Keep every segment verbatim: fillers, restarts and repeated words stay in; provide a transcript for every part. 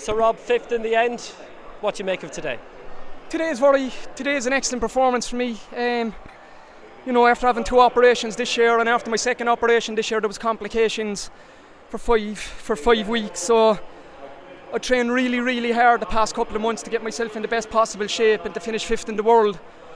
So Rob, fifth in the end. What do you make of today? Today is very, today is an excellent performance for me. Um, you know, after having two operations this year, and after my second operation this year, there was complications for five for five weeks. So I trained really, really hard the past couple of months to get myself in the best possible shape and to finish fifth in the world.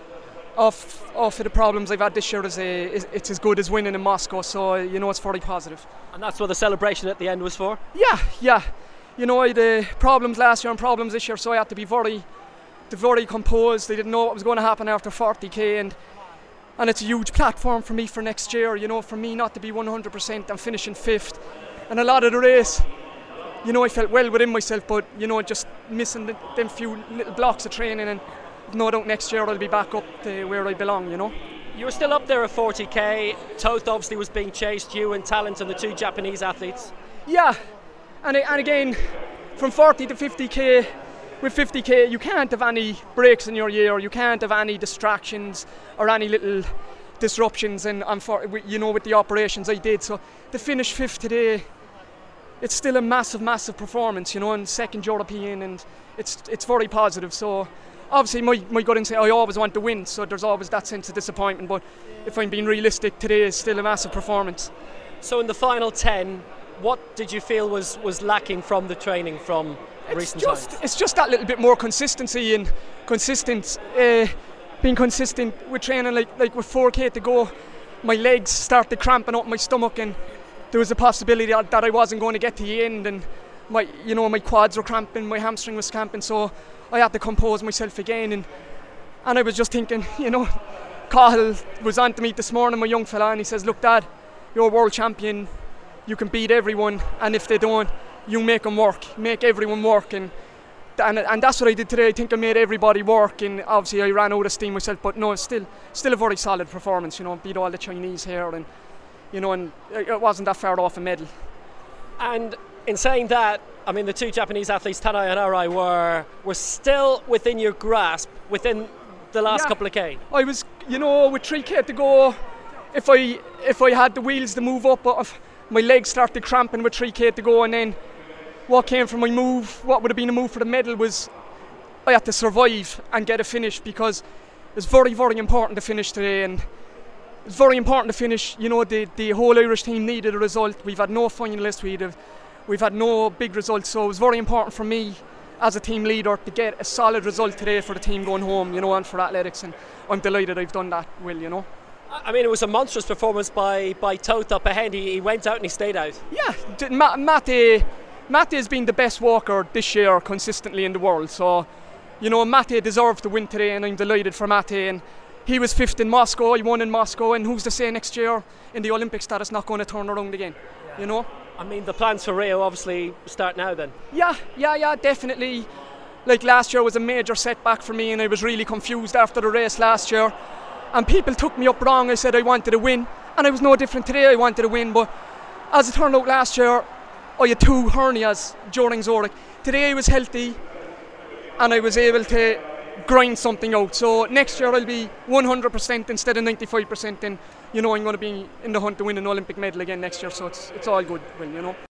Off, off of the problems I've had this year, is a, is, it's as good as winning in Moscow. So you know, it's very positive. And that's what the celebration at the end was for? Yeah, yeah. You know, I had uh, problems last year and problems this year, so I had to be very, very composed. I didn't know what was going to happen after forty k, and and it's a huge platform for me for next year. You know, for me not to be one hundred percent and finishing fifth, and a lot of the race, you know, I felt well within myself, but you know, just missing the, them few little blocks of training, and no doubt next year I'll be back up to where I belong. You know. You were still up there at forty k. Toth obviously was being chased, you and Talent and the two Japanese athletes. Yeah, and and again, from forty to fifty k. With fifty k, you can't have any breaks in your year. You can't have any distractions or any little disruptions. And, and for, you know, with the operations I did, so to finish fifth today, it's still a massive, massive performance. You know, and second European, and it's it's very positive. So obviously, my my gut instinct, I always want to win. So there's always that sense of disappointment. But if I'm being realistic, today is still a massive performance. So in the final ten, what did you feel was was lacking from the training from It's recent just, times? it's just that little bit more consistency and consistent, uh, being consistent with training. Like like with four k to go, my legs started cramping up my stomach, and there was a possibility that, that I wasn't going to get to the end, and my you know my quads were cramping, my hamstring was cramping, so I had to compose myself again, and and I was just thinking, you know, Cahill was on to me this morning, my young fella, and he says, look Dad, you're a world champion, you can beat everyone, and if they don't, you make them work, make everyone work, and, and and that's what I did today. I think I made everybody work, and obviously I ran out of steam myself, but no, it's still still a very solid performance. You know, beat all the Chinese here, and you know, and it wasn't that far off a medal. And in saying that, I mean, the two Japanese athletes, Tanai and Arai, were were still within your grasp within the last Yeah, couple of k. I was, you know, with three k to go, if I if I had the wheels to move up, but if my legs started cramping with three k to go, and then what came from my move, what would have been a move for the medal, was I had to survive and get a finish, because it's very, very important to finish today, and it's very important to finish. You know, the, the whole Irish team needed a result. We've had no finalists, we'd have, we've had no big results, so it was very important for me as a team leader to get a solid result today for the team going home, you know, and for athletics, and I'm delighted I've done that well, you know. I mean, it was a monstrous performance by, by Toth up ahead. He, he went out and he stayed out. Yeah, d- Ma- Mate, Mate has been the best walker this year consistently in the world. So, you know, Mate deserved to win today, and I'm delighted for Mate. And he was fifth in Moscow, he won in Moscow, and who's to say next year in the Olympics that it's not going to turn around again, yeah. You know? I mean, the plans for Rio obviously start now then. Yeah, yeah, yeah, definitely. Like last year was a major setback for me, and I was really confused after the race last year. And people took me up wrong. I said I wanted to win, and I was no different today. I wanted to win, but as it turned out last year, I had two hernias during Zurich. Today I was healthy, and I was able to grind something out. So next year I'll be one hundred percent instead of ninety-five percent, and you know I'm going to be in the hunt to win an Olympic medal again next year. So it's it's all good, well, you know.